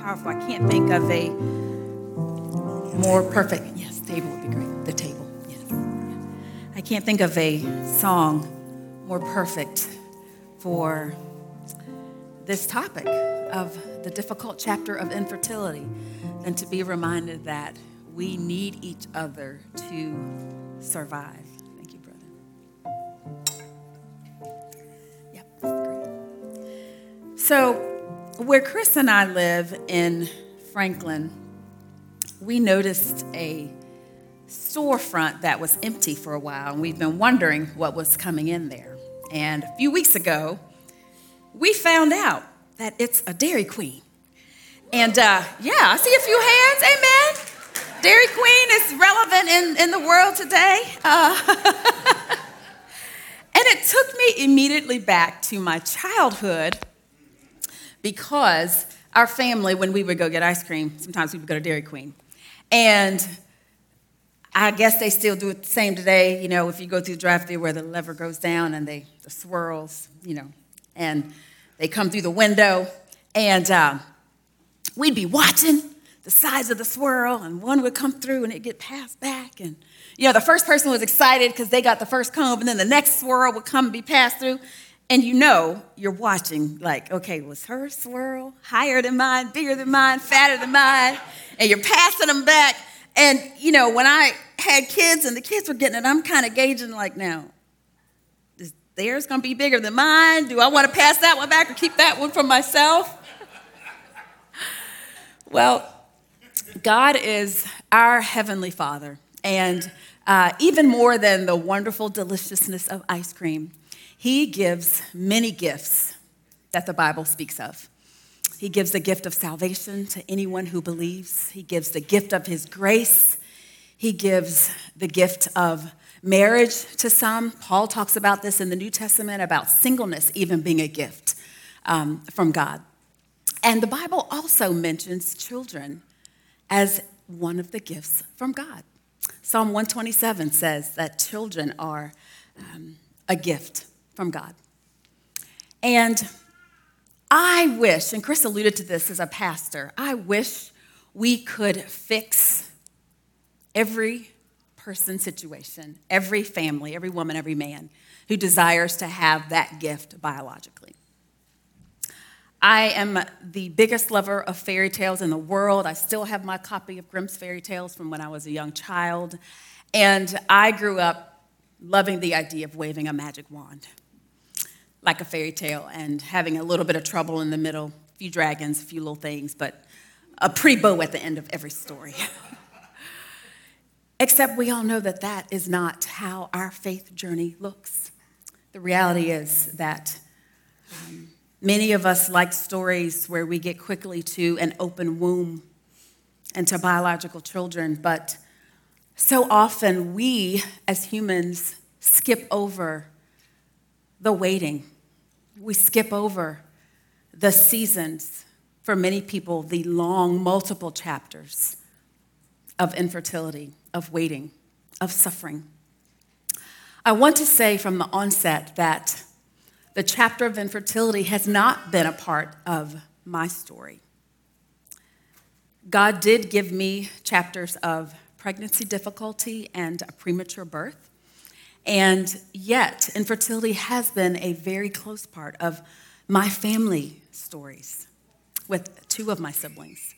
powerful. I can't think of a more perfect, yes, table would be great. The table, yes. I can't think of a song more perfect for this topic of the difficult chapter of infertility than to be reminded that we need each other to survive. Thank you, brother. Yep, great. So, where Chris and I live in Franklin, we noticed a storefront that was empty for a while, and we've been wondering what was coming in there. And a few weeks ago, we found out that it's a Dairy Queen. And I see a few hands, amen. Dairy Queen is relevant in the world today. And it took me immediately back to my childhood because our family, when we would go get ice cream, sometimes we would go to Dairy Queen. And I guess they still do it the same today, if you go through the drive-thru where the lever goes down and the swirls, and they come through the window. And we'd be watching the size of the swirl, and one would come through and it'd get passed back. And, the first person was excited because they got the first cone, and then the next swirl would come and be passed through. And you're watching, like, okay, was her swirl higher than mine, bigger than mine, fatter than mine? And you're passing them back. And, when I had kids and the kids were getting it, I'm kind of gauging, like, now, is theirs going to be bigger than mine? Do I want to pass that one back or keep that one for myself? Well, God is our Heavenly Father. And even more than the wonderful deliciousness of ice cream, He gives many gifts that the Bible speaks of. He gives the gift of salvation to anyone who believes. He gives the gift of His grace. He gives the gift of marriage to some. Paul talks about this in the New Testament, about singleness even being a gift from God. And the Bible also mentions children as one of the gifts from God. Psalm 127 says that children are a gift from God. And I wish, and Chris alluded to this as a pastor, I wish we could fix every person's situation, every family, every woman, every man who desires to have that gift biologically. I am the biggest lover of fairy tales in the world. I still have my copy of Grimm's Fairy Tales from when I was a young child. And I grew up loving the idea of waving a magic wand, like a fairy tale, and having a little bit of trouble in the middle, a few dragons, a few little things, but a pretty bow at the end of every story. Except we all know that that is not how our faith journey looks. The reality is that many of us like stories where we get quickly to an open womb and to biological children, but so often we as humans skip over the waiting. We skip over the seasons, for many people, the long, multiple chapters of infertility, of waiting, of suffering. I want to say from the onset that the chapter of infertility has not been a part of my story. God did give me chapters of pregnancy difficulty and a premature birth. And yet, infertility has been a very close part of my family stories with two of my siblings.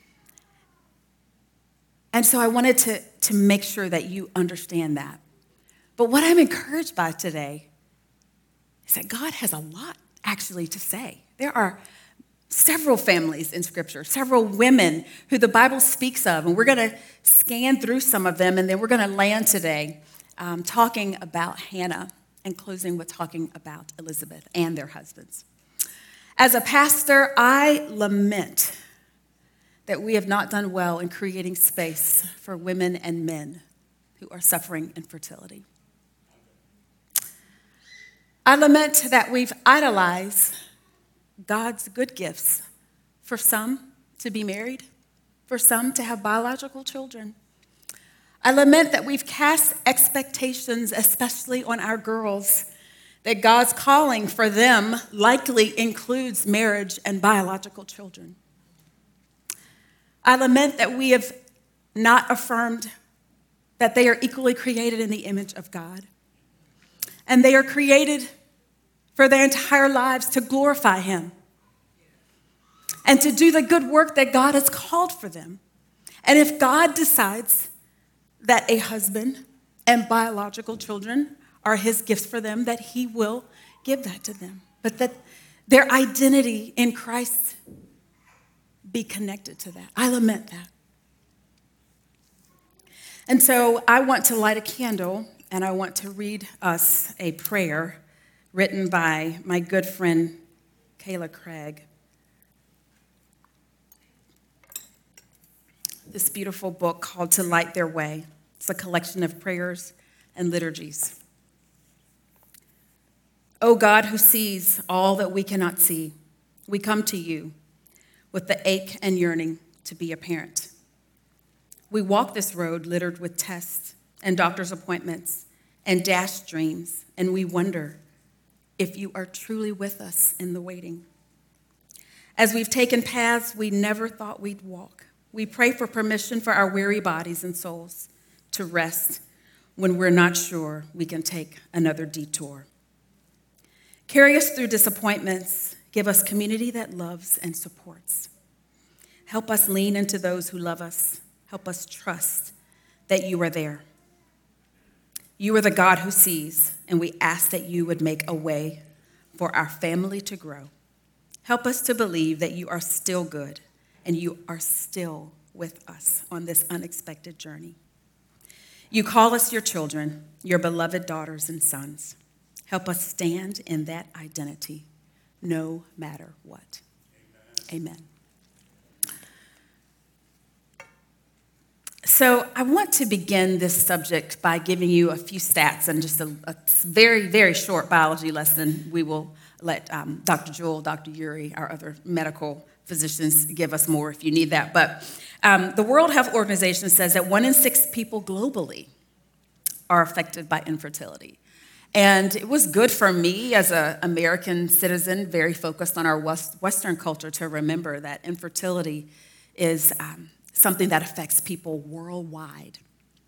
And so I wanted to make sure that you understand that. But what I'm encouraged by today is that God has a lot actually to say. There are several families in Scripture, several women who the Bible speaks of, and we're going to scan through some of them, and then we're going to land today talking about Hannah and closing with talking about Elizabeth and their husbands. As a pastor, I lament that we have not done well in creating space for women and men who are suffering infertility. I lament that we've idolized God's good gifts for some to be married, for some to have biological children. I lament that we've cast expectations, especially on our girls, that God's calling for them likely includes marriage and biological children. I lament that we have not affirmed that they are equally created in the image of God. And they are created for their entire lives to glorify him and to do the good work that God has called for them. And if God decides that a husband and biological children are his gifts for them, that he will give that to them. But that their identity in Christ be connected to that. I lament that. And so I want to light a candle, and I want to read us a prayer written by my good friend, Kayla Craig. This beautiful book called To Light Their Way. It's a collection of prayers and liturgies. O God, who sees all that we cannot see, we come to you with the ache and yearning to be a parent. We walk this road littered with tests and doctor's appointments and dashed dreams, and we wonder if you are truly with us in the waiting. As we've taken paths we never thought we'd walk, we pray for permission for our weary bodies and souls to rest when we're not sure we can take another detour. Carry us through disappointments. Give us community that loves and supports. Help us lean into those who love us. Help us trust that you are there. You are the God who sees, and we ask that you would make a way for our family to grow. Help us to believe that you are still good and you are still with us on this unexpected journey. You call us your children, your beloved daughters and sons. Help us stand in that identity no matter what. Amen. So I want to begin this subject by giving you a few stats and just a very, very short biology lesson. We will let Dr. Jewel, Dr. Yuri, our other medical physicians give us more if you need that. But the World Health Organization says that 1 in 6 people globally are affected by infertility. And it was good for me as an American citizen, very focused on our Western culture, to remember that infertility is something that affects people worldwide.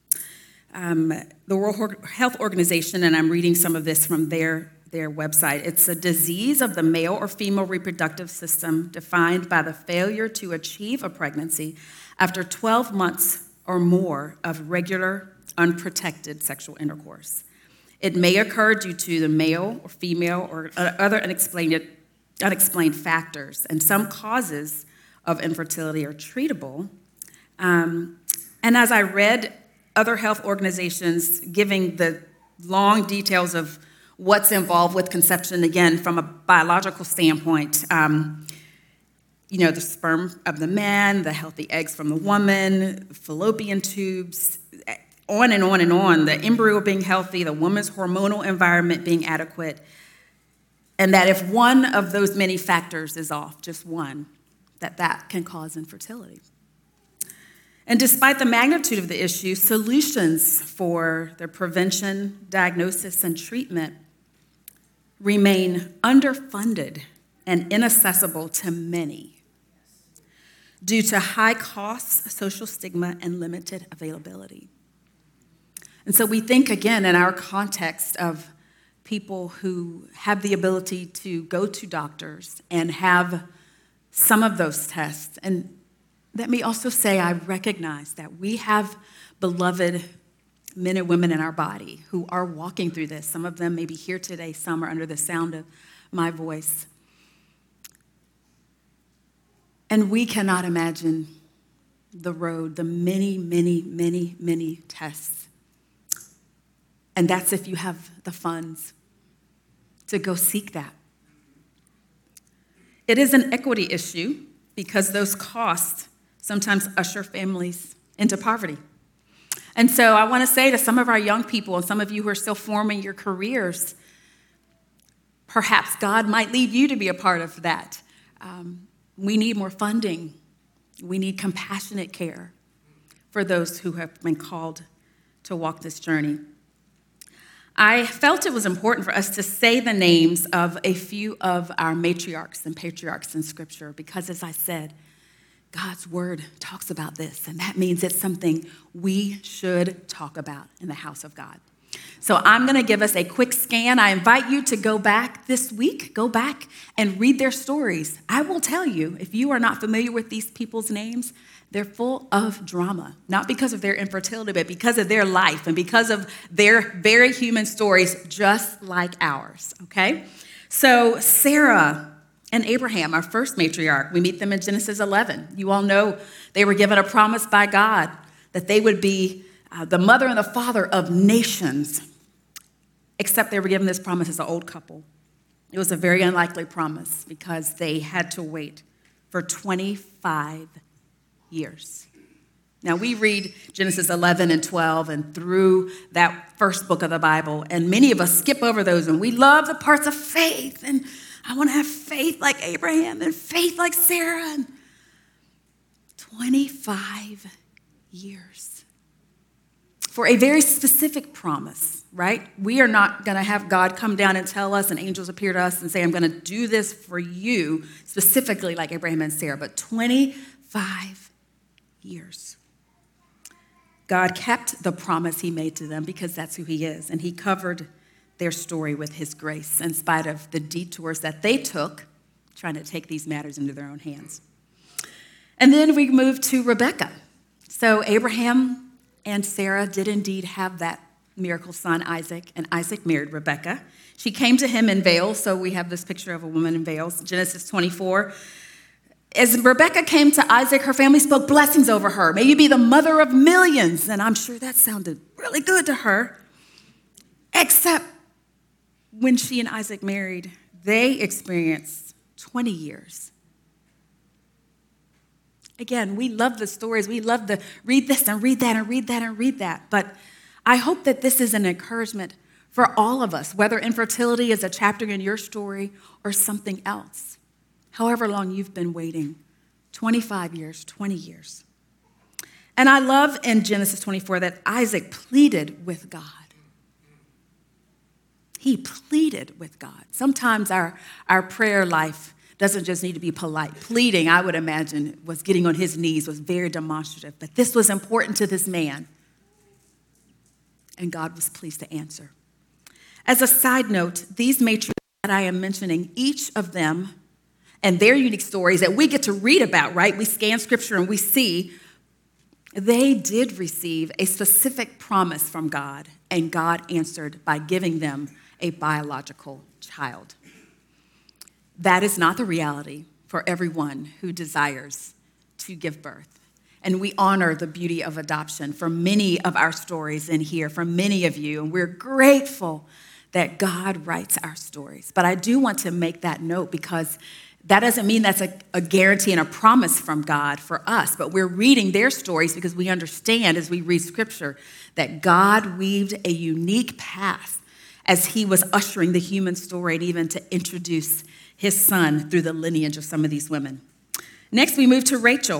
The World Health Organization, and I'm reading some of this from their website, it's a disease of the male or female reproductive system defined by the failure to achieve a pregnancy after 12 months or more of regular, unprotected sexual intercourse. It may occur due to the male or female or other unexplained factors, and some causes of infertility are treatable. And as I read other health organizations giving the long details of what's involved with conception, again, from a biological standpoint, the sperm of the man, the healthy eggs from the woman, fallopian tubes, on and on and on, the embryo being healthy, the woman's hormonal environment being adequate, and that if one of those many factors is off, just one, that can cause infertility. And despite the magnitude of the issue, solutions for their prevention, diagnosis, and treatment remain underfunded and inaccessible to many due to high costs, social stigma, and limited availability. And so we think, again, in our context of people who have the ability to go to doctors and have some of those tests. And let me also say, I recognize that we have beloved men and women in our body who are walking through this. Some of them may be here today. Some are under the sound of my voice. And we cannot imagine the road, the many, many, many, many tests. And that's if you have the funds to go seek that. It is an equity issue because those costs sometimes usher families into poverty. And so I want to say to some of our young people and some of you who are still forming your careers, perhaps God might lead you to be a part of that. We need more funding. We need compassionate care for those who have been called to walk this journey. I felt it was important for us to say the names of a few of our matriarchs and patriarchs in Scripture because, as I said, God's word talks about this, and that means it's something we should talk about in the house of God. So I'm going to give us a quick scan. I invite you to go back this week, go back and read their stories. I will tell you, if you are not familiar with these people's names, they're full of drama, not because of their infertility, but because of their life and because of their very human stories, just like ours, okay? So Sarah and Abraham, our first matriarch, we meet them in Genesis 11. You all know they were given a promise by God that they would be the mother and the father of nations, except they were given this promise as an old couple. It was a very unlikely promise because they had to wait for 25 years. Now, we read Genesis 11 and 12 and through that first book of the Bible, and many of us skip over those, and we love the parts of faith, and I want to have faith like Abraham and faith like Sarah. And 25 years. For a very specific promise, right? We are not going to have God come down and tell us and angels appear to us and say, I'm going to do this for you, specifically like Abraham and Sarah, but 25 years. God kept the promise he made to them because that's who he is, and he covered their story with his grace in spite of the detours that they took trying to take these matters into their own hands. And then we move to Rebekah. So Abraham and Sarah did indeed have that miracle son, Isaac, and Isaac married Rebekah. She came to him in veils, so we have this picture of a woman in veils, Genesis 24. As Rebekah came to Isaac, her family spoke blessings over her. May you be the mother of millions. And I'm sure that sounded really good to her. Except when she and Isaac married, they experienced 20 years. Again, we love the stories. We love to read this and read that and read that and read that. But I hope that this is an encouragement for all of us, whether infertility is a chapter in your story or something else. However long you've been waiting, 25 years, 20 years. And I love in Genesis 24 that Isaac pleaded with God. He pleaded with God. Sometimes our prayer life doesn't just need to be polite. Pleading, I would imagine, was getting on his knees, was very demonstrative. But this was important to this man. And God was pleased to answer. As a side note, these matriarchs that I am mentioning, each of them and their unique stories that we get to read about, right? We scan scripture and we see they did receive a specific promise from God, and God answered by giving them a biological child. That is not the reality for everyone who desires to give birth. And we honor the beauty of adoption for many of our stories in here, for many of you. And we're grateful that God writes our stories. But I do want to make that note because that doesn't mean that's a guarantee and a promise from God for us. But we're reading their stories because we understand as we read scripture that God weaved a unique path as he was ushering the human story and even to introduce his son through the lineage of some of these women. Next, we move to Rachel.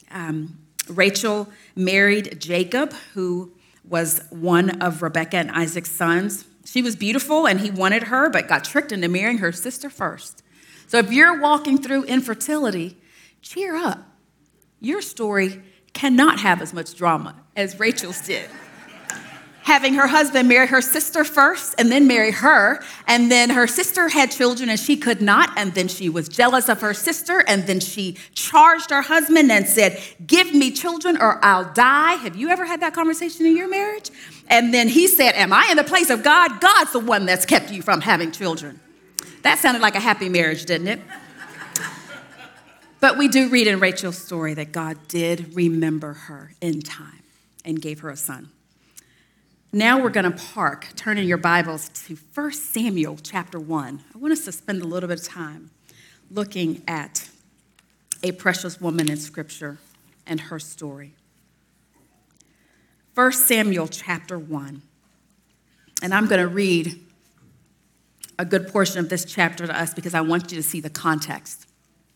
Rachel married Jacob, who was one of Rebekah and Isaac's sons. She was beautiful, and he wanted her, but got tricked into marrying her sister first. So if you're walking through infertility, cheer up. Your story cannot have as much drama as Rachel's did. Having her husband marry her sister first and then marry her. And then her sister had children and she could not. And then she was jealous of her sister. And then she charged her husband and said, give me children or I'll die. Have you ever had that conversation in your marriage? And then he said, am I in the place of God? God's the one that's kept you from having children. That sounded like a happy marriage, didn't it? But we do read in Rachel's story that God did remember her in time and gave her a son. Now we're going to turn in your Bibles to 1 Samuel chapter 1. I want us to spend a little bit of time looking at a precious woman in Scripture and her story. 1 Samuel chapter 1. And I'm going to read a good portion of this chapter to us because I want you to see the context.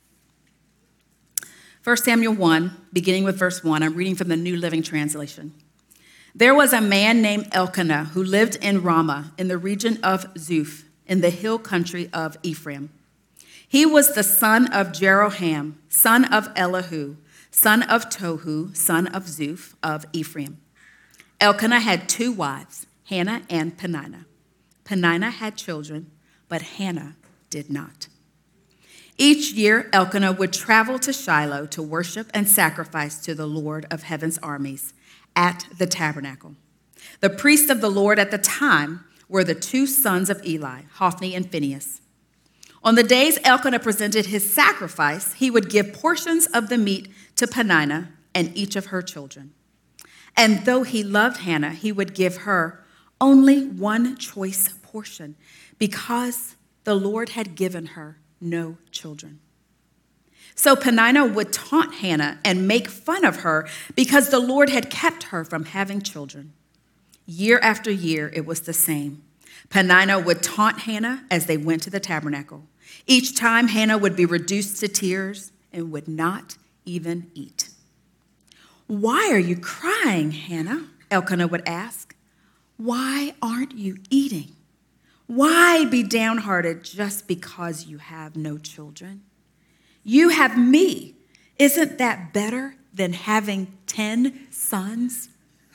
1 Samuel 1, beginning with verse 1. I'm reading from the New Living Translation. There was a man named Elkanah who lived in Ramah in the region of Zuph in the hill country of Ephraim. He was the son of Jeroham, son of Elihu, son of Tohu, son of Zuph of Ephraim. Elkanah had 2 wives, Hannah and Peninnah. Peninnah had children, but Hannah did not. Each year, Elkanah would travel to Shiloh to worship and sacrifice to the Lord of heaven's armies at the tabernacle. The priests of the Lord at the time were the 2 sons of Eli, Hophni and Phinehas. On the days Elkanah presented his sacrifice, he would give portions of the meat to Peninnah and each of her children. And though he loved Hannah, he would give her only one choice portion because the Lord had given her no children. So Peninnah would taunt Hannah and make fun of her because the Lord had kept her from having children. Year after year, it was the same. Peninnah would taunt Hannah as they went to the tabernacle. Each time, Hannah would be reduced to tears and would not even eat. "Why are you crying, Hannah?" Elkanah would ask. "Why aren't you eating? Why be downhearted just because you have no children? You have me. Isn't that better than having 10 sons?"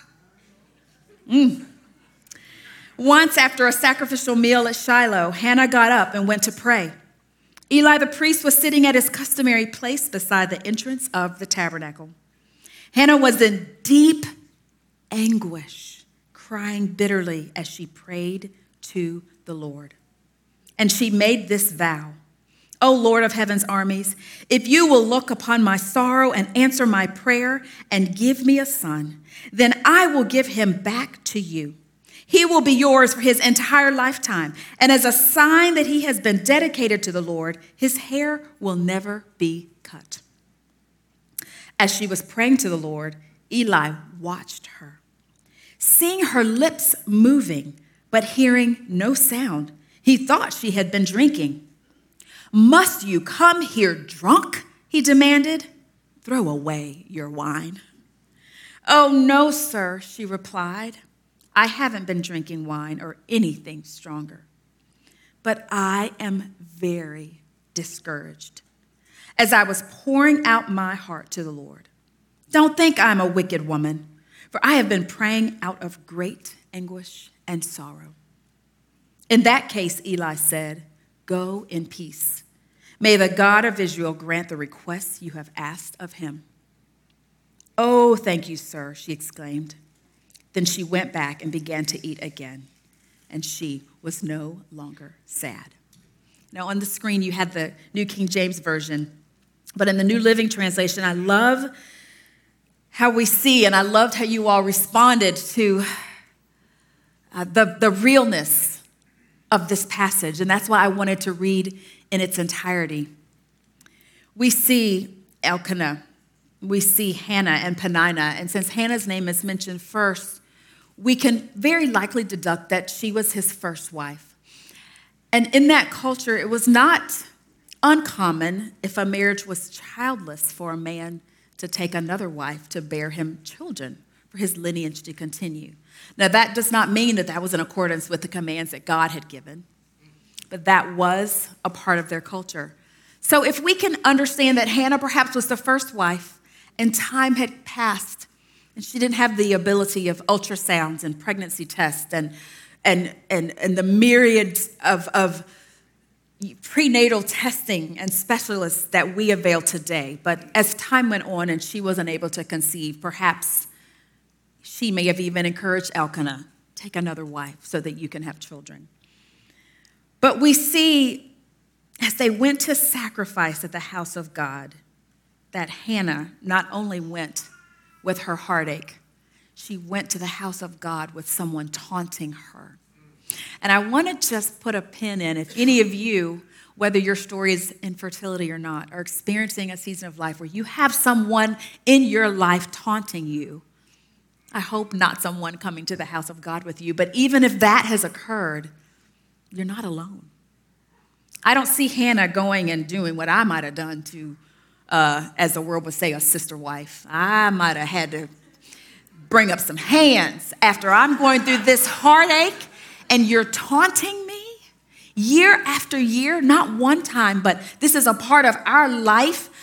Once, after a sacrificial meal at Shiloh, Hannah got up and went to pray. Eli the priest was sitting at his customary place beside the entrance of the tabernacle. Hannah was in deep anguish, crying bitterly as she prayed to the Lord. And she made this vow: "O Lord of heaven's armies, if you will look upon my sorrow and answer my prayer and give me a son, then I will give him back to you. He will be yours for his entire lifetime. And as a sign that he has been dedicated to the Lord, his hair will never be cut." As she was praying to the Lord, Eli watched her. Seeing her lips moving, but hearing no sound, he thought she had been drinking. "Must you come here drunk?" he demanded. "Throw away your wine." "Oh, no, sir," she replied. "I haven't been drinking wine or anything stronger. But I am very discouraged as I was pouring out my heart to the Lord. Don't think I'm a wicked woman, for I have been praying out of great anguish and sorrow." "In that case," Eli said, "go in peace. May the God of Israel grant the requests you have asked of him." "Oh, thank you, sir," she exclaimed. Then she went back and began to eat again, and she was no longer sad. Now on the screen you had the New King James Version, but in the New Living Translation, I love how we see, and I loved how you all responded to the realness of this passage, and that's why I wanted to read in its entirety. We see Elkanah, we see Hannah and Peninnah, and since Hannah's name is mentioned first, we can very likely deduct that she was his first wife. And in that culture, it was not uncommon if a marriage was childless for a man to take another wife to bear him children for his lineage to continue. Now, that does not mean that that was in accordance with the commands that God had given, but that was a part of their culture. So if we can understand that Hannah perhaps was the first wife and time had passed and she didn't have the ability of ultrasounds and pregnancy tests and the myriads of prenatal testing and specialists that we avail today. But as time went on and she wasn't able to conceive, perhaps she may have even encouraged Elkanah, take another wife so that you can have children. But we see as they went to sacrifice at the house of God, that Hannah not only went with her heartache, she went to the house of God with someone taunting her. And I want to just put a pin in, if any of you, whether your story is infertility or not, are experiencing a season of life where you have someone in your life taunting you, I hope not someone coming to the house of God with you, but even if that has occurred, you're not alone. I don't see Hannah going and doing what I might have done to, as the world would say, a sister wife. I might have had to bring up some hands after I'm going through this heartache and you're taunting me year after year, not one time, but this is a part of our life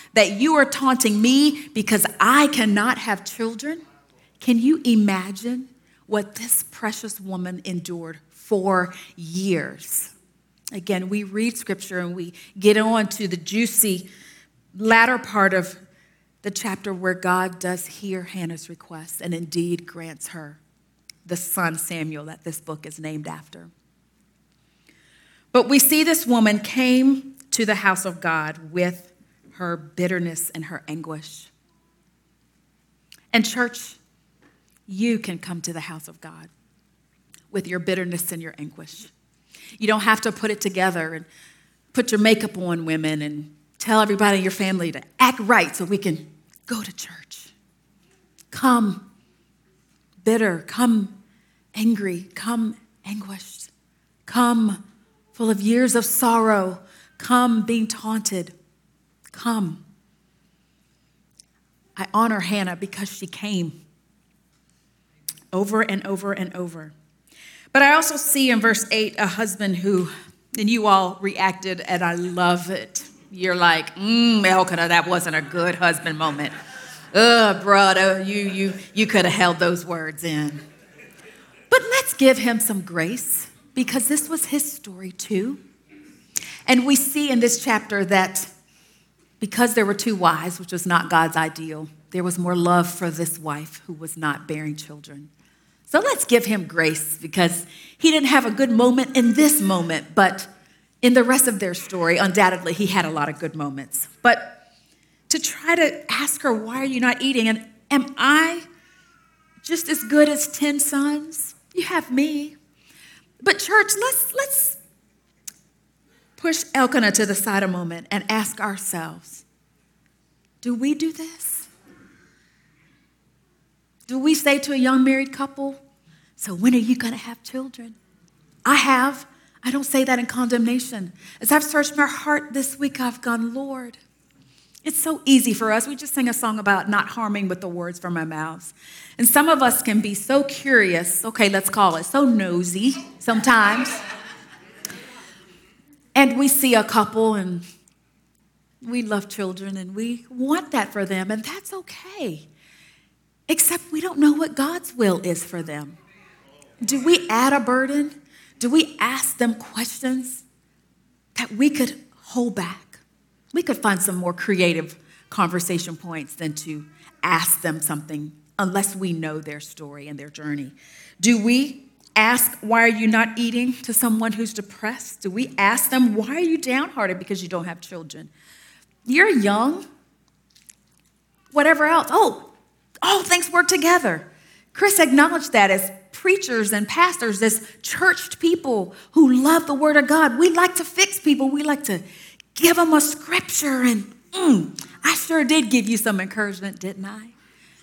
that you are taunting me because I cannot have children? Can you imagine what this precious woman endured for years? Again, we read scripture and we get on to the juicy latter part of the chapter where God does hear Hannah's request and indeed grants her the son Samuel that this book is named after. But we see this woman came to the house of God with her bitterness and her anguish. And church, you can come to the house of God with your bitterness and your anguish. You don't have to put it together and put your makeup on, women, and tell everybody in your family to act right so we can go to church. Come bitter, come angry, come anguished, come full of years of sorrow, come being taunted, come. I honor Hannah because she came over and over and over. But I also see in verse 8 a husband who, and you all reacted, and I love it. You're like, Elkanah, that wasn't a good husband moment. Brother, you could have held those words in. But let's give him some grace because this was his story too. And we see in this chapter that because there were two wives, which was not God's ideal, there was more love for this wife who was not bearing children. So let's give him grace because he didn't have a good moment in this moment, but in the rest of their story, undoubtedly, he had a lot of good moments. But to try to ask her, why are you not eating? And am I just as good as 10 sons? You have me. But church, let's push Elkanah to the side a moment and ask ourselves, do we do this? Do we say to a young married couple, so when are you going to have children? I have. I don't say that in condemnation. As I've searched my heart this week, I've gone, Lord, it's so easy for us. We just sing a song about not harming with the words from our mouths. And some of us can be so curious, okay, let's call it, so nosy sometimes. And we see a couple and we love children and we want that for them, and that's okay. Except we don't know what God's will is for them. Do we add a burden? Do we ask them questions that we could hold back? We could find some more creative conversation points than to ask them something unless we know their story and their journey. Do we ask, why are you not eating to someone who's depressed? Do we ask them, why are you downhearted because you don't have children? You're young. Whatever else. All things work together. Chris acknowledged that as preachers and pastors, as churched people who love the word of God. We like to fix people. We like to give them a scripture. And I sure did give you some encouragement, didn't I?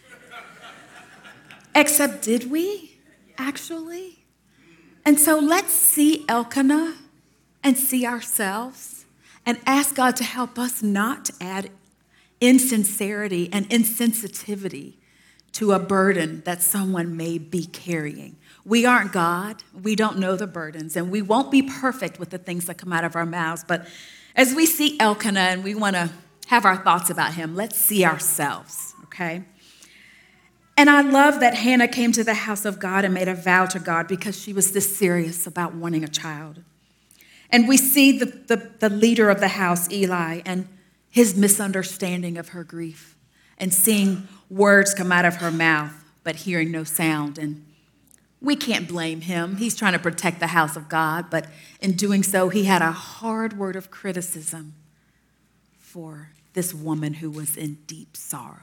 Except did we actually? And so let's see Elkanah and see ourselves and ask God to help us not to add insincerity and insensitivity to a burden that someone may be carrying. We aren't God. We don't know the burdens, and we won't be perfect with the things that come out of our mouths. But as we see Elkanah and we want to have our thoughts about him, let's see ourselves, okay? And I love that Hannah came to the house of God and made a vow to God because she was this serious about wanting a child. And we see the leader of the house, Eli, and his misunderstanding of her grief and seeing words come out of her mouth, but hearing no sound. And we can't blame him. He's trying to protect the house of God, but in doing so, he had a hard word of criticism for this woman who was in deep sorrow.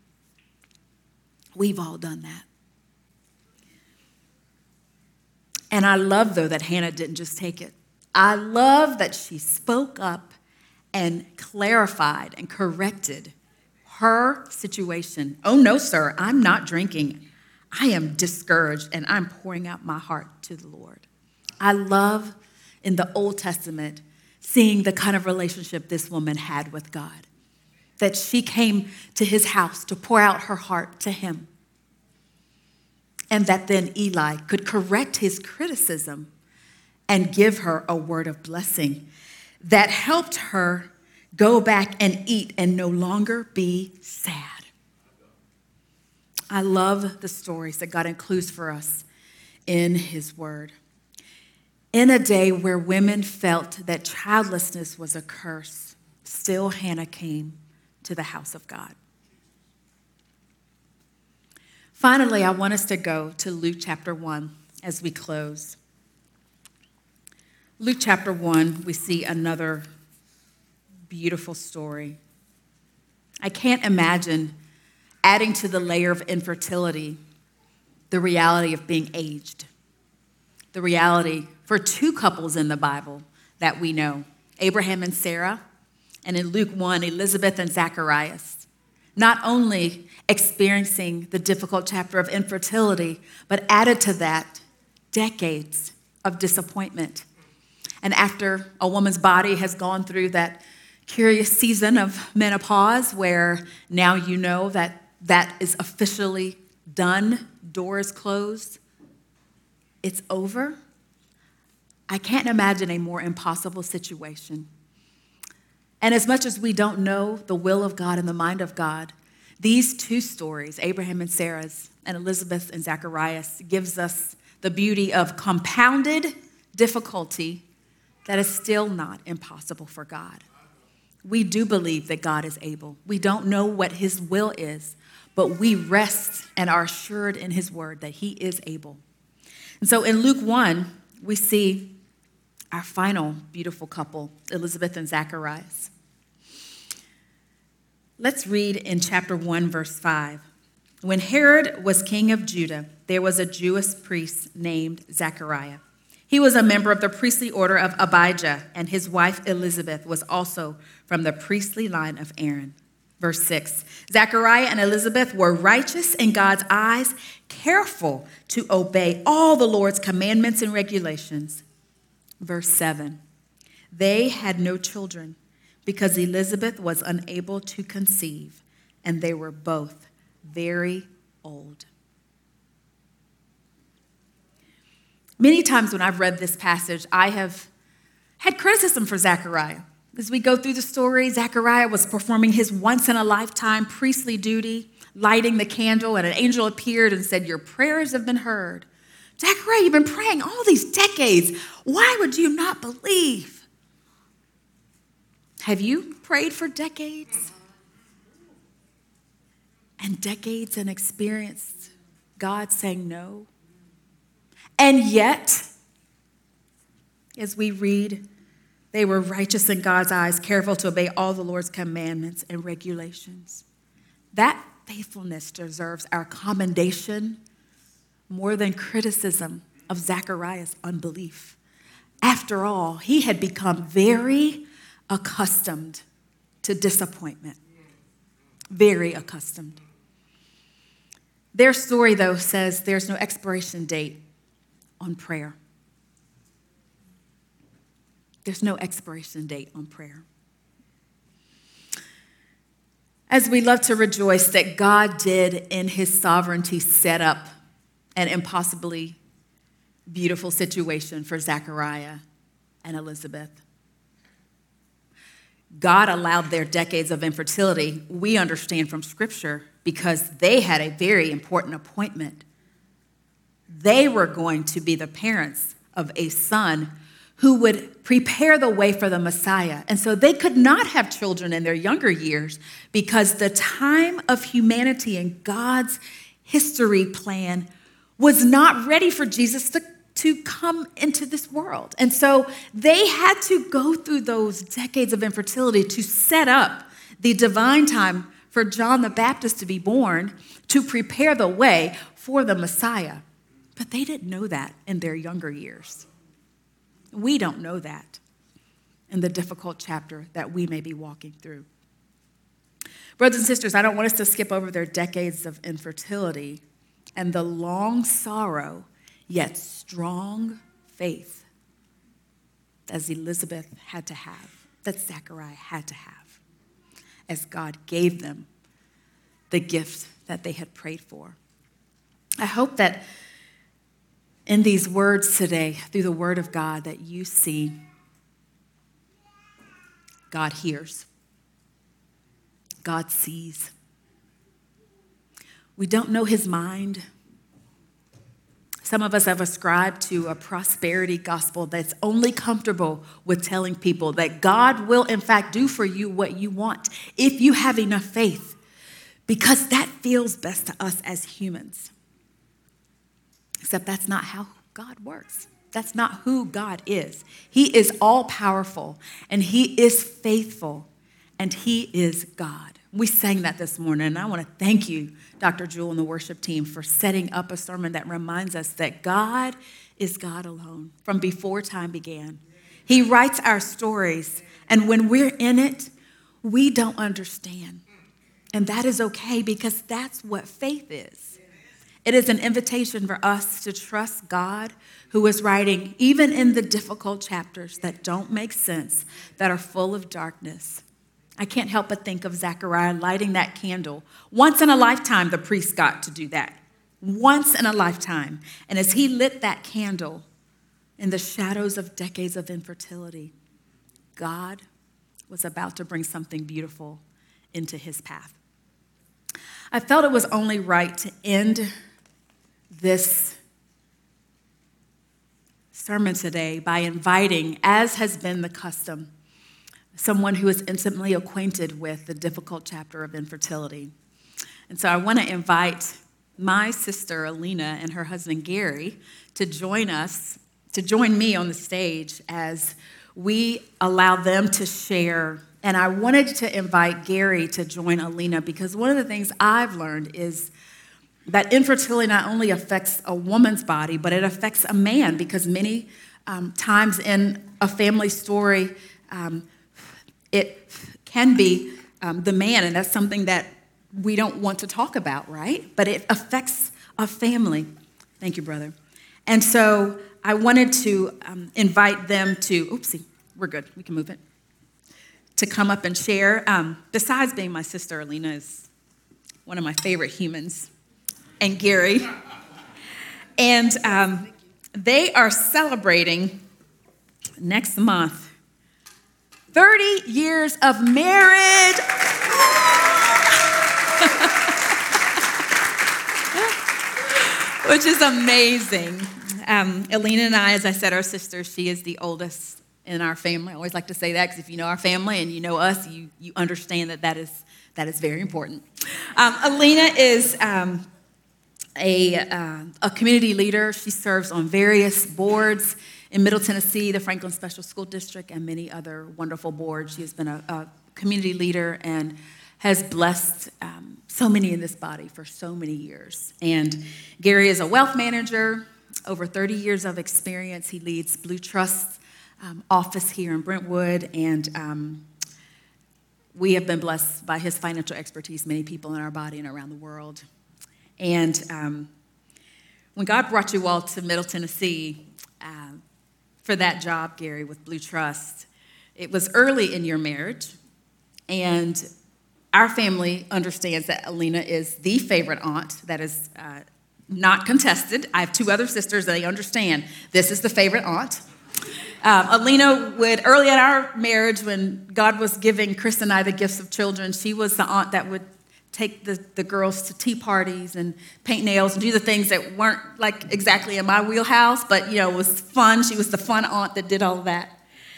We've all done that. And I love, though, that Hannah didn't just take it. I love that she spoke up and clarified and corrected her situation. Oh, no, sir, I'm not drinking. I am discouraged, and I'm pouring out my heart to the Lord. I love in the Old Testament seeing the kind of relationship this woman had with God, that she came to his house to pour out her heart to him, and that then Eli could correct his criticism and give her a word of blessing that helped her Go back and eat and no longer be sad. I love the stories that God includes for us in his word. In a day where women felt that childlessness was a curse, still Hannah came to the house of God. Finally, I want us to go to Luke chapter 1 as we close. Luke chapter 1, we see another beautiful story. I can't imagine adding to the layer of infertility the reality of being aged. The reality for two couples in the Bible that we know, Abraham and Sarah, and in Luke 1, Elizabeth and Zacharias, not only experiencing the difficult chapter of infertility, but added to that, decades of disappointment. And after a woman's body has gone through that curious season of menopause, where now you know that that is officially done, doors closed, it's over. I can't imagine a more impossible situation. And as much as we don't know the will of God and the mind of God, these two stories, Abraham and Sarah's and Elizabeth and Zacharias, gives us the beauty of compounded difficulty that is still not impossible for God. We do believe that God is able. We don't know what his will is, but we rest and are assured in his word that he is able. And so in Luke 1, we see our final beautiful couple, Elizabeth and Zacharias. Let's read in chapter 1, verse 5. When Herod was king of Judah, there was a Jewish priest named Zachariah. He was a member of the priestly order of Abijah, and his wife Elizabeth was also from the priestly line of Aaron. Verse 6, Zachariah and Elizabeth were righteous in God's eyes, careful to obey all the Lord's commandments and regulations. Verse 7, they had no children because Elizabeth was unable to conceive, and they were both very old. Many times when I've read this passage, I have had criticism for Zechariah. As we go through the story, Zechariah was performing his once-in-a-lifetime priestly duty, lighting the candle, and an angel appeared and said, your prayers have been heard. Zechariah, you've been praying all these decades. Why would you not believe? Have you prayed for decades? And decades and experienced God saying no? And yet, as we read, they were righteous in God's eyes, careful to obey all the Lord's commandments and regulations. That faithfulness deserves our commendation more than criticism of Zechariah's unbelief. After all, he had become very accustomed to disappointment. Very accustomed. Their story, though, says there's no expiration date on prayer. There's no expiration date on prayer. As we love to rejoice that God did in his sovereignty set up an impossibly beautiful situation for Zechariah and Elizabeth. God allowed their decades of infertility, we understand from Scripture, because they had a very important appointment. They were going to be the parents of a son who would prepare the way for the Messiah. And so they could not have children in their younger years because the time of humanity and God's history plan was not ready for Jesus to come into this world. And so they had to go through those decades of infertility to set up the divine time for John the Baptist to be born, to prepare the way for the Messiah. But they didn't know that in their younger years. We don't know that in the difficult chapter that we may be walking through. Brothers and sisters, I don't want us to skip over their decades of infertility and the long sorrow, yet strong faith that Elizabeth had to have, that Zechariah had to have, as God gave them the gift that they had prayed for. I hope that in these words today, through the word of God, that you see God hears. God sees. We don't know his mind. Some of us have ascribed to a prosperity gospel that's only comfortable with telling people that God will, in fact, do for you what you want if you have enough faith, because that feels best to us as humans. Except that's not how God works. That's not who God is. He is all-powerful, and he is faithful, and he is God. We sang that this morning, and I want to thank you, Dr. Jewel and the worship team, for setting up a sermon that reminds us that God is God alone from before time began. He writes our stories, and when we're in it, we don't understand. And that is okay, because that's what faith is. It is an invitation for us to trust God, who is writing even in the difficult chapters that don't make sense, that are full of darkness. I can't help but think of Zechariah lighting that candle. Once in a lifetime, the priest got to do that. Once in a lifetime. And as he lit that candle in the shadows of decades of infertility, God was about to bring something beautiful into his path. I felt it was only right to end this sermon today by inviting, as has been the custom, someone who is intimately acquainted with the difficult chapter of infertility. And so I want to invite my sister, Alina, and her husband, Gary, to join me on the stage as we allow them to share. And I wanted to invite Gary to join Alina, because one of the things I've learned is that infertility not only affects a woman's body, but it affects a man, because many times in a family story, it can be the man, and that's something that we don't want to talk about, right? But it affects a family. Thank you, brother. And so I wanted to invite them to, we're good, we can move it, to come up and share. Besides being my sister, Alina is one of my favorite humans, and Gary. And they are celebrating next month 30 years of marriage. Which is amazing. Alina and I, as I said, are sisters. She is the oldest in our family. I always like to say that, because if you know our family and you know us, you understand that is very important. Alina is a community leader. She serves on various boards in Middle Tennessee, the Franklin Special School District, and many other wonderful boards. She has been a community leader and has blessed so many in this body for so many years. And Gary is a wealth manager, over 30 years of experience. He leads Blue Trust's office here in Brentwood, and we have been blessed by his financial expertise, many people in our body and around the world. And when God brought you all to Middle Tennessee for that job, Gary, with Blue Trust, it was early in your marriage, and our family understands that Alina is the favorite aunt. That is not contested. I have two other sisters, that they understand this is the favorite aunt. Alina would, early in our marriage, when God was giving Chris and I the gifts of children, she was the aunt that would take the girls to tea parties and paint nails and do the things that weren't like exactly in my wheelhouse, but it was fun. She was the fun aunt that did all of that.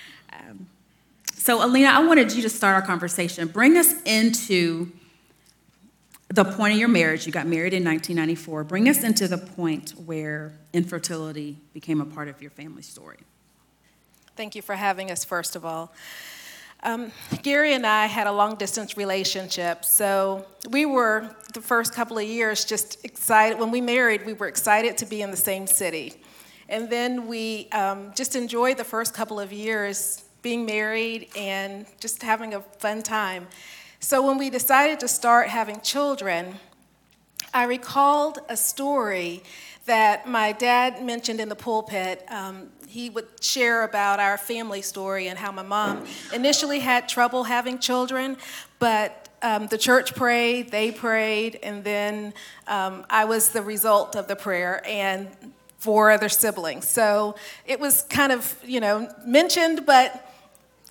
So Alina, I wanted you to start our conversation. Bring us into the point of your marriage. You got married in 1994. Bring us into the point where infertility became a part of your family story. Thank you for having us, first of all. Gary and I had a long-distance relationship, so we were, the first couple of years, just excited. When we married, we were excited to be in the same city. And then we just enjoyed the first couple of years being married and just having a fun time. So when we decided to start having children, I recalled a story that my dad mentioned in the pulpit. He would share about our family story and how my mom initially had trouble having children, but the church prayed, they prayed, and then I was the result of the prayer and 4 other siblings. So it was kind of, mentioned, but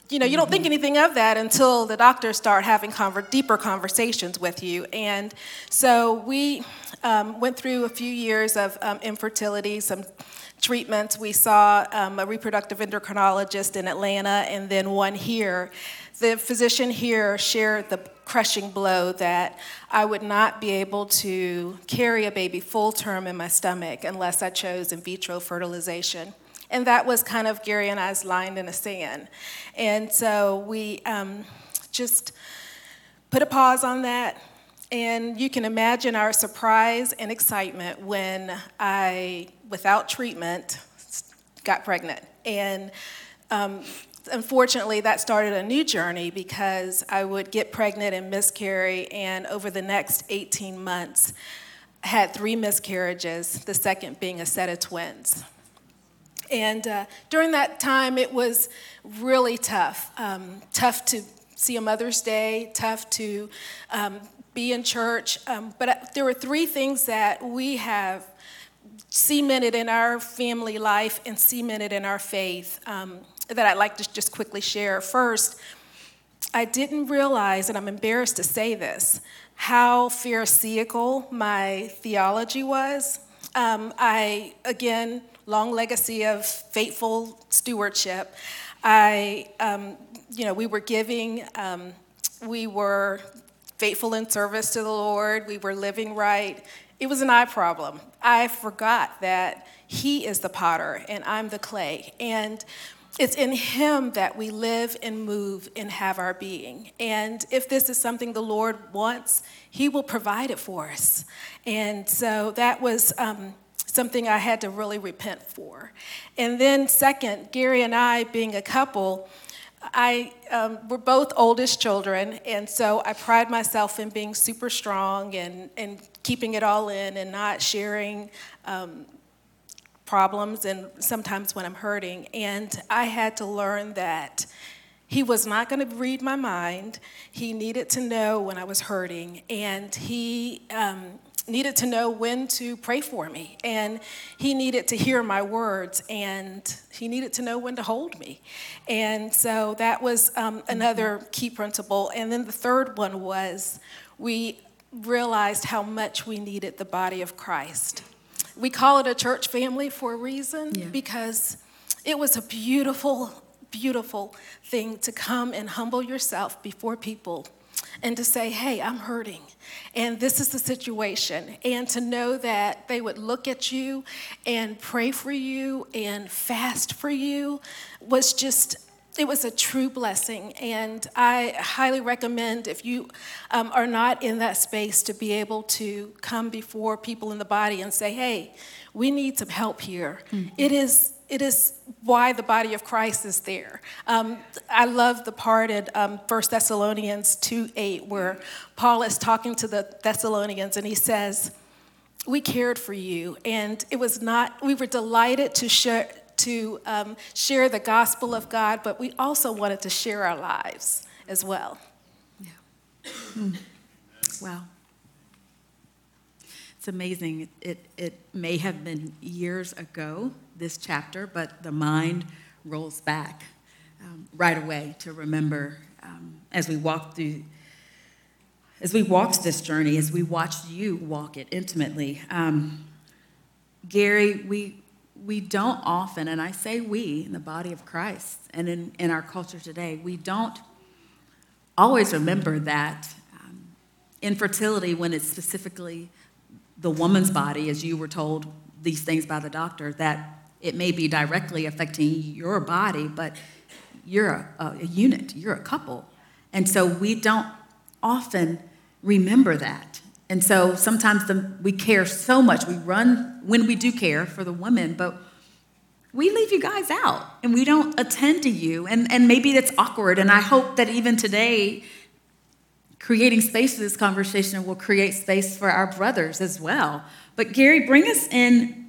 you don't think anything of that until the doctors start having deeper conversations with you. And so we went through a few years of infertility, some treatments. We saw a reproductive endocrinologist in Atlanta and then one here. The physician here shared the crushing blow that I would not be able to carry a baby full term in my stomach unless I chose in vitro fertilization. And that was kind of Gary and I's line in the sand. And so we just put a pause on that. And you can imagine our surprise and excitement when I, without treatment, got pregnant. And unfortunately, that started a new journey because I would get pregnant and miscarry, and over the next 18 months, I had 3 miscarriages, the second being a set of twins. And during that time, it was really tough. Tough to see a Mother's Day, tough to be in church. But there were 3 things that we have cemented in our family life and cemented in our faith that I'd like to just quickly share. First, I didn't realize, and I'm embarrassed to say this, how pharisaical my theology was. Again, long legacy of faithful stewardship. We were giving, we were faithful in service to the Lord, we were living right. It was an I problem. I forgot that He is the potter and I'm the clay. And it's in Him that we live and move and have our being. And if this is something the Lord wants, He will provide it for us. And so that was something I had to really repent for. And then second, Gary and I being a couple, we're both oldest children, and so I pride myself in being super strong and keeping it all in and not sharing problems and sometimes when I'm hurting. And I had to learn that He was not going to read my mind. He needed to know when I was hurting, and He needed to know when to pray for me, and He needed to hear my words, and He needed to know when to hold me. And so that was another key principle. And then the third one was we realized how much we needed the body of Christ. We call it a church family for a reason, because it was a beautiful, beautiful thing to come and humble yourself before people and to say, hey, I'm hurting, and this is the situation. And to know that they would look at you and pray for you and fast for you was just, it was a true blessing. And I highly recommend, if you are not in that space, to be able to come before people in the body and say, hey, we need some help here. Mm-hmm. It is why the body of Christ is there. I love the part in 1 Thessalonians 2:8 where Paul is talking to the Thessalonians and he says, we cared for you, and we were delighted to share the gospel of God, but we also wanted to share our lives as well. Yeah. Wow. It's amazing. It may have been years ago, this chapter, but the mind rolls back right away to remember as we walked this journey, as we watched you walk it intimately. Gary, we don't often, and I say we in the body of Christ and in our culture today, we don't always remember that infertility, when it's specifically the woman's body, as you were told these things by the doctor, that it may be directly affecting your body, but you're a unit, you're a couple. And so we don't often remember that. And so sometimes we care so much. We run when we do care for the women, but we leave you guys out and we don't attend to you. And maybe that's awkward. And I hope that even today, creating space for this conversation will create space for our brothers as well. But Gary, bring us in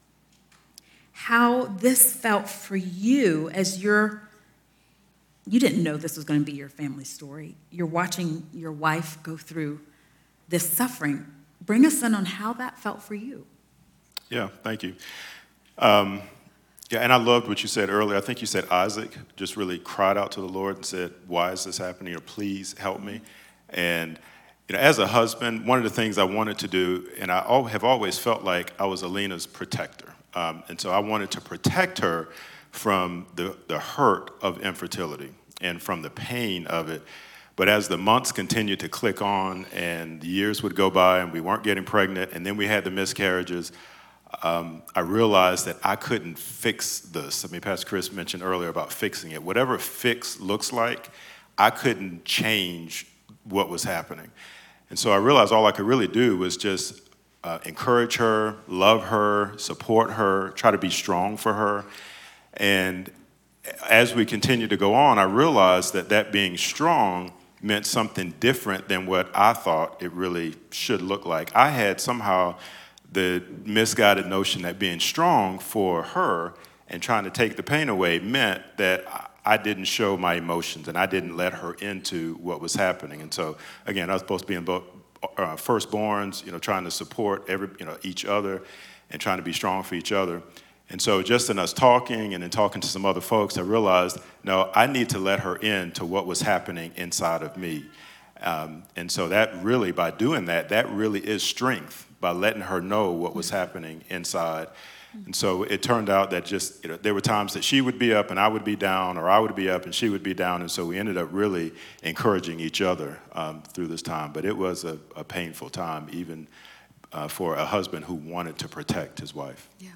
how this felt for you as you didn't know this was going to be your family story. You're watching your wife go through this suffering. Bring us in on how that felt for you. Yeah, thank you. Yeah, and I loved what you said earlier. I think you said Isaac just really cried out to the Lord and said, "Why is this happening? Or please help me." And as a husband, one of the things I wanted to do, and have always felt like I was Alina's protector, and so I wanted to protect her from the hurt of infertility and from the pain of it. But as the months continued to click on and the years would go by and we weren't getting pregnant, and then we had the miscarriages, I realized that I couldn't fix this. I mean, Pastor Chris mentioned earlier about fixing it. Whatever fix looks like, I couldn't change what was happening. And so I realized all I could really do was just encourage her, love her, support her, try to be strong for her. And as we continued to go on, I realized that being strong meant something different than what I thought it really should look like. I had somehow the misguided notion that being strong for her and trying to take the pain away meant that I didn't show my emotions and I didn't let her into what was happening. And so, again, I was supposed to be in both firstborns, trying to support each other and trying to be strong for each other. And so just in us talking and then talking to some other folks, I realized, no, I need to let her into what was happening inside of me. And so that really, by doing that really is strength, by letting her know what was happening inside. And so it turned out that just, there were times that she would be up and I would be down, or I would be up and she would be down. And so we ended up really encouraging each other through this time. But it was a painful time, even for a husband who wanted to protect his wife. Yeah.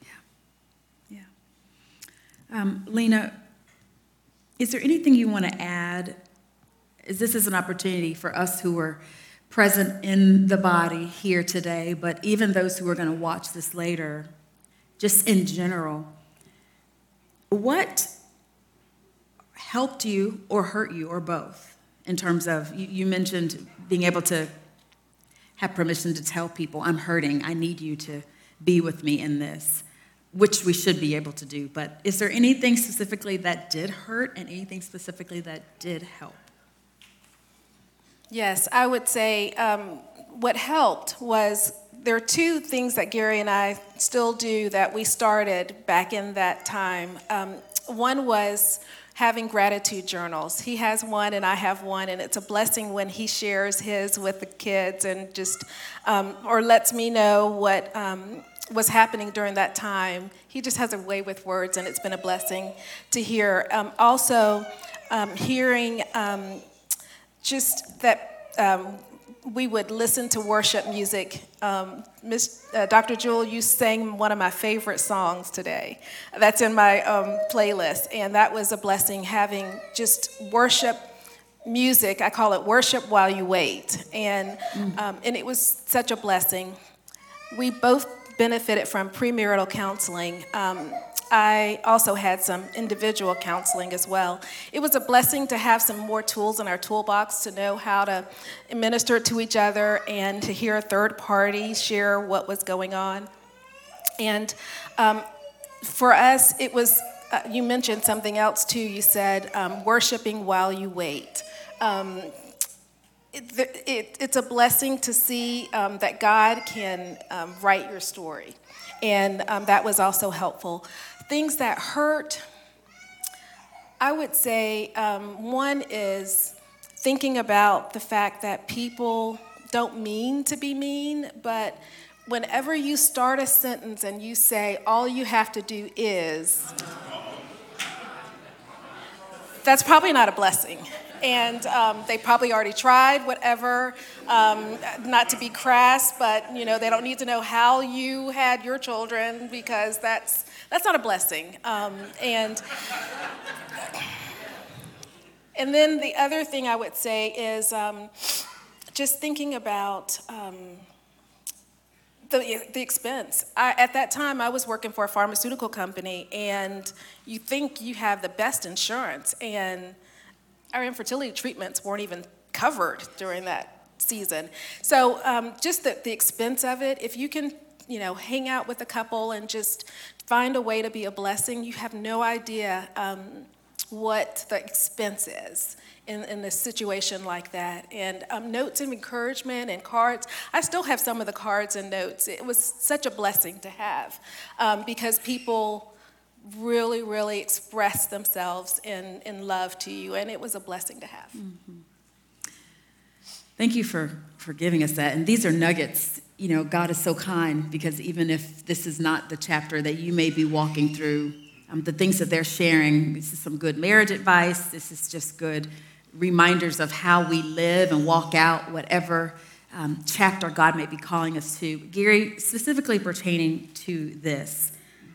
Lena, is there anything you want to add? This is an opportunity for us who are present in the body here today, but even those who are going to watch this later, just in general. What helped you or hurt you or both in terms of, you mentioned being able to have permission to tell people, I'm hurting, I need you to be with me in this, which we should be able to do. But is there anything specifically that did hurt and anything specifically that did help? Yes, I would say what helped was there are two things that Gary and I still do that we started back in that time. One was having gratitude journals. He has one and I have one, and it's a blessing when he shares his with the kids and just, or lets me know what was happening during that time. He just has a way with words, and it's been a blessing to hear. Also, hearing just that we would listen to worship music. Dr. Jewel, you sang one of my favorite songs today. That's in my playlist, and that was a blessing, having just worship music. I call it worship while you wait, and it was such a blessing. We both benefited from premarital counseling. I also had some individual counseling as well. It was a blessing to have some more tools in our toolbox to know how to minister to each other and to hear a third party share what was going on. And for us, it was, you mentioned something else too. You said worshiping while you wait. It's a blessing to see that God can write your story. And that was also helpful. Things that hurt, I would say one is thinking about the fact that people don't mean to be mean, but whenever you start a sentence and you say, all you have to do is, that's probably not a blessing. And they probably already tried whatever, not to be crass, but they don't need to know how you had your children, because that's not a blessing. And then the other thing I would say is just thinking about the expense. At that time, I was working for a pharmaceutical company, and you think you have the best insurance, and our infertility treatments weren't even covered during that season. So just the expense of it, if you can, hang out with a couple and just find a way to be a blessing, you have no idea what the expense is in a situation like that. And notes of encouragement and cards. I still have some of the cards and notes. It was such a blessing to have because people really, really express themselves in love to you, and it was a blessing to have. Mm-hmm. Thank you for giving us that. And these are nuggets. You know, God is so kind, because even if this is not the chapter that you may be walking through, the things that they're sharing, this is some good marriage advice. This is just good reminders of how we live and walk out whatever chapter God may be calling us to. Gary, specifically pertaining to this,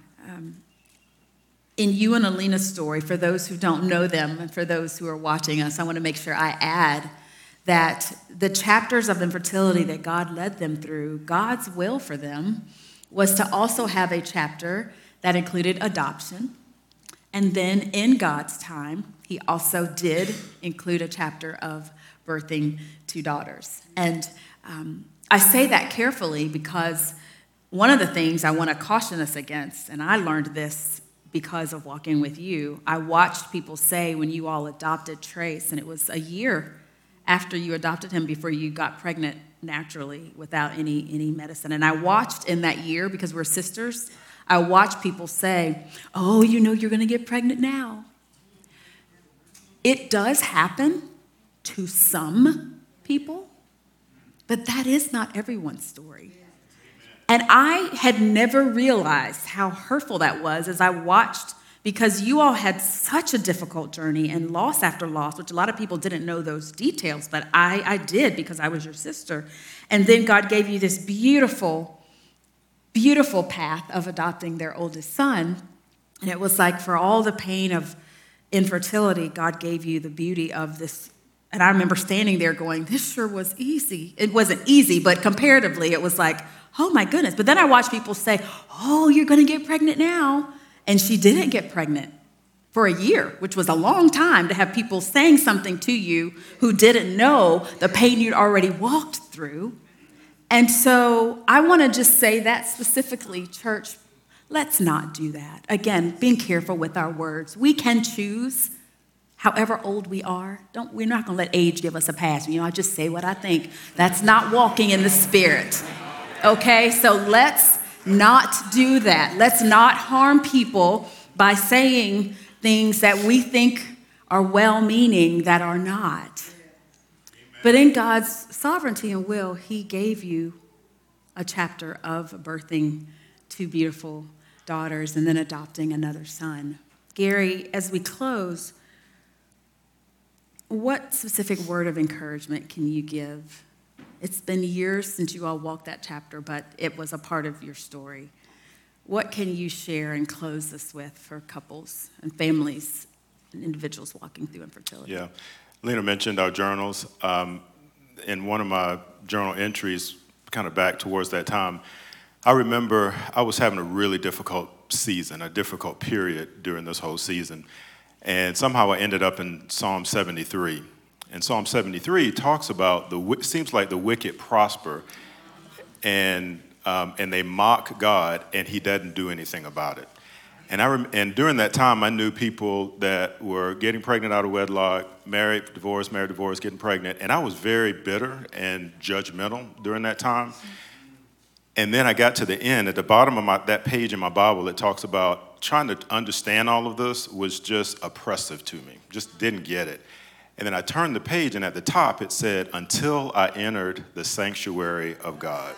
in you and Alina's story, for those who don't know them and for those who are watching us, I want to make sure I add that the chapters of infertility that God led them through, God's will for them was to also have a chapter that included adoption. And then in God's time, he also did include a chapter of birthing 2 daughters. And I say that carefully because one of the things I want to caution us against, and I learned this because of walking with you, I watched people say when you all adopted Trace, and it was a year after you adopted him before you got pregnant naturally without any medicine. And I watched in that year, because we're sisters, I watched people say, oh, you know you're going to get pregnant now. It does happen to some people, but that is not everyone's story. And I had never realized how hurtful that was as I watched, because you all had such a difficult journey and loss after loss, which a lot of people didn't know those details, but I did because I was your sister. And then God gave you this beautiful, beautiful path of adopting their oldest son. And it was like, for all the pain of infertility, God gave you the beauty of this. And I remember standing there going, this sure was easy. It wasn't easy, but comparatively, it was like, oh my goodness. But then I watched people say, oh, you're going to get pregnant now. And she didn't get pregnant for a year, which was a long time to have people saying something to you who didn't know the pain you'd already walked through. And so I want to just say that specifically, church, let's not do that. Again, being careful with our words. We can choose, however old we are. We're not going to let age give us a pass. You know, I just say what I think. That's not walking in the Spirit. Okay, so let's not do that. Let's not harm people by saying things that we think are well-meaning that are not. But in God's sovereignty and will, he gave you a chapter of birthing 2 beautiful daughters and then adopting another son. Gary, as we close, what specific word of encouragement can you give? It's been years since you all walked that chapter, but it was a part of your story. What can you share and close this with for couples and families and individuals walking through infertility? Yeah. Lena mentioned our journals. In one of my journal entries, kind of back towards that time, I remember I was having a really difficult season, a difficult period during this whole season. And somehow I ended up in Psalm 73. And Psalm 73 talks about seems like the wicked prosper, and they mock God, and he doesn't do anything about it. And during that time, I knew people that were getting pregnant out of wedlock, married, divorced, getting pregnant, and I was very bitter and judgmental during that time. And then I got to the end. At the bottom of that page in my Bible, it talks about trying to understand all of this was just oppressive to me, just didn't get it. And then I turned the page, and at the top it said, until I entered the sanctuary of God.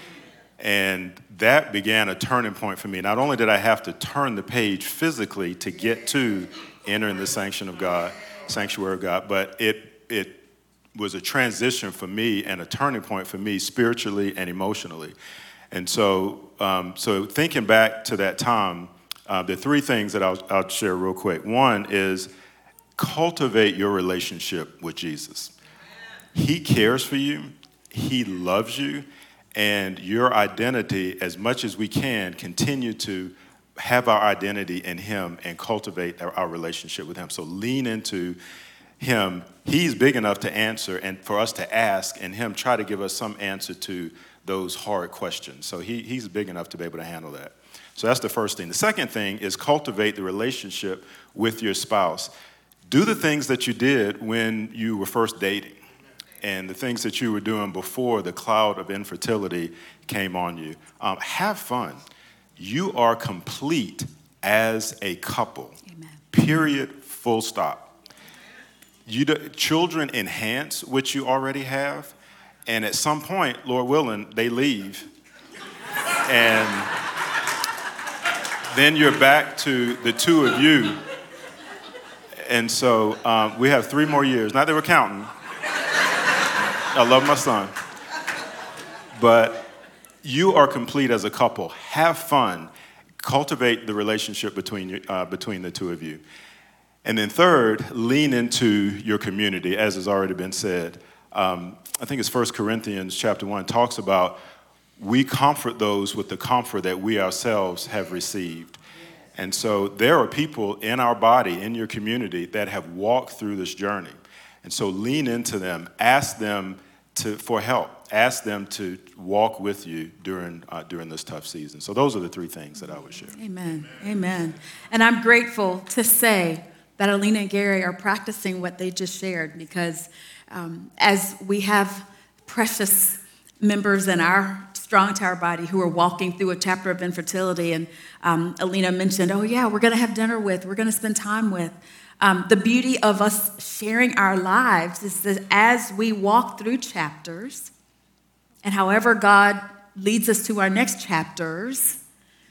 And that began a turning point for me. Not only did I have to turn the page physically to get to entering the sanctuary of God, but it was a transition for me and a turning point for me spiritually and emotionally. And so thinking back to that time, the 3 things that I'll share real quick. One is cultivate your relationship with Jesus. He cares for you. He loves you. And your identity, as much as we can, continue to have our identity in him and cultivate our relationship with him. So lean into him. He's big enough to answer and for us to ask, and him try to give us some answer to those hard questions. So he's big enough to be able to handle that. So that's the first thing. The second thing is cultivate the relationship with your spouse. Do the things that you did when you were first dating and the things that you were doing before the cloud of infertility came on you. Have fun. You are complete as a couple. Amen. Period, full stop. Children enhance what you already have, and at some point, Lord willing, they leave. And then you're back to the two of you. And so we have 3 more years. Not that we're counting. I love my son. But you are complete as a couple. Have fun. Cultivate the relationship between the two of you. And then third, lean into your community, as has already been said. I think it's 1 Corinthians chapter 1 talks about we comfort those with the comfort that we ourselves have received. And so there are people in our body, in your community, that have walked through this journey. And so lean into them, ask them for help, ask them to walk with you during this tough season. So those are the 3 things that I would share. Amen. Amen. And I'm grateful to say that Alina and Gary are practicing what they just shared, because as we have precious members in our Strong Tower body who are walking through a chapter of infertility, and Alina mentioned, oh yeah, we're going to have dinner with, we're going to spend time with. The beauty of us sharing our lives is that as we walk through chapters, and however God leads us to our next chapters,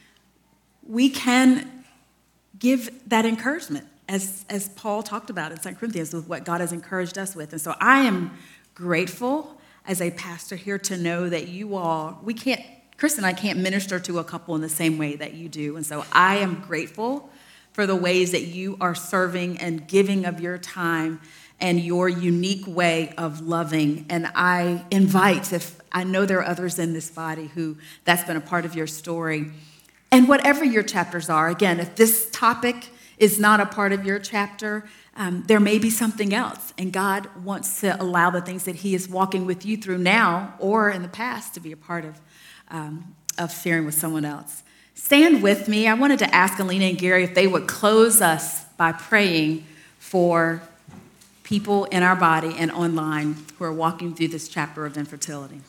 we can give that encouragement, as Paul talked about in 2 Corinthians, with what God has encouraged us with. And so I am grateful as a pastor here to know that you all, Chris and I can't minister to a couple in the same way that you do. And so I am grateful for the ways that you are serving and giving of your time and your unique way of loving. And I invite, if I know there are others in this body who that's been a part of your story, and whatever your chapters are, again, if this topic is not a part of your chapter, there may be something else. And God wants to allow the things that he is walking with you through now or in the past to be a part of sharing with someone else. Stand with me. I wanted to ask Alina and Gary if they would close us by praying for people in our body and online who are walking through this chapter of infertility.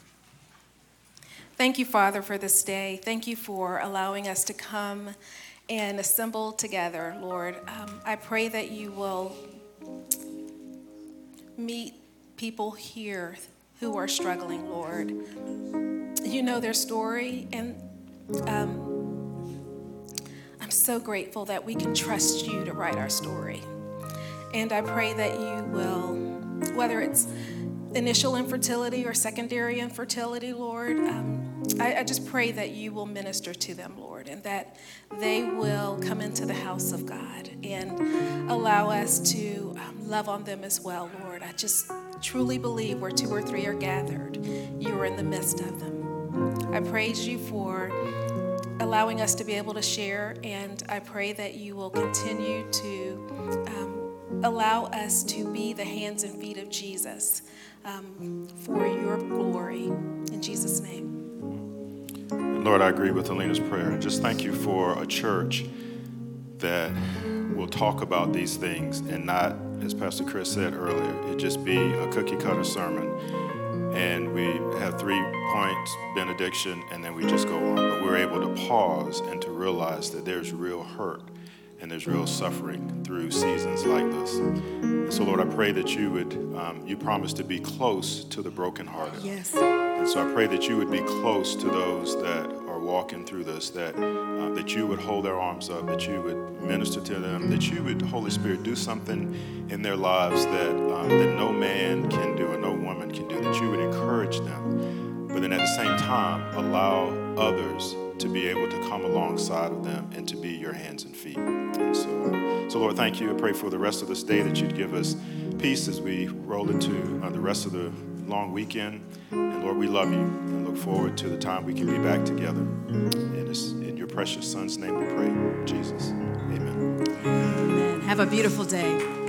Thank you, Father, for this day. Thank you for allowing us to come and assemble together, Lord. I pray that you will meet people here who are struggling, Lord. You know their story, and I'm so grateful that we can trust you to write our story. And I pray that you will, whether it's initial infertility or secondary infertility, Lord, I just pray that you will minister to them, Lord, and that they will come into the house of God and allow us to love on them as well, Lord. I just truly believe where 2 or 3 are gathered, you are in the midst of them. I praise you for allowing us to be able to share, and I pray that you will continue to allow us to be the hands and feet of Jesus for your glory. In Jesus' name. Lord, I agree with Alina's prayer. And just thank you for a church that will talk about these things and not, as Pastor Chris said earlier, it just be a cookie-cutter sermon. And we have 3 points, benediction, and then we just go on. But we're able to pause and to realize that there's real hurt and there's real suffering through seasons like this. And so, Lord, I pray that you would, you promised to be close to the brokenhearted. Yes. And so I pray that you would be close to those that are walking through this, that you would hold their arms up, that you would minister to them, that you would, Holy Spirit, do something in their lives that no man can do and no woman can do, that you would encourage them, but then at the same time, allow others to be able to come alongside of them and to be your hands and feet. And so Lord, thank you. I pray for the rest of this day that you'd give us peace as we roll into the rest of the long weekend. And Lord, we love you and look forward to the time we can be back together. And it's in your precious Son's name we pray, Jesus. Amen. Amen. Have a beautiful day.